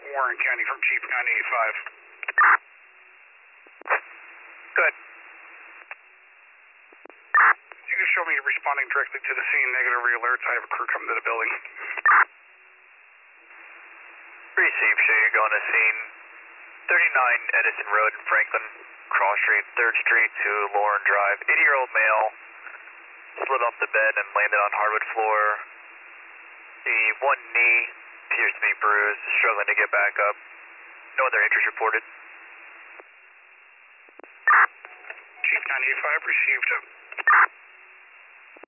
Warren County from Chief 985. Good. You can show me responding directly to the scene, negative re-alerts. I have a crew coming to the building. Receive, show you going to scene 39 Edison Road in Franklin, cross street, 3rd Street to Lauren Drive. 80-year-old male slid off the bed and landed on hardwood floor. The one knee appears to be bruised, struggling to get back up. No other injuries reported. Chief 985 received.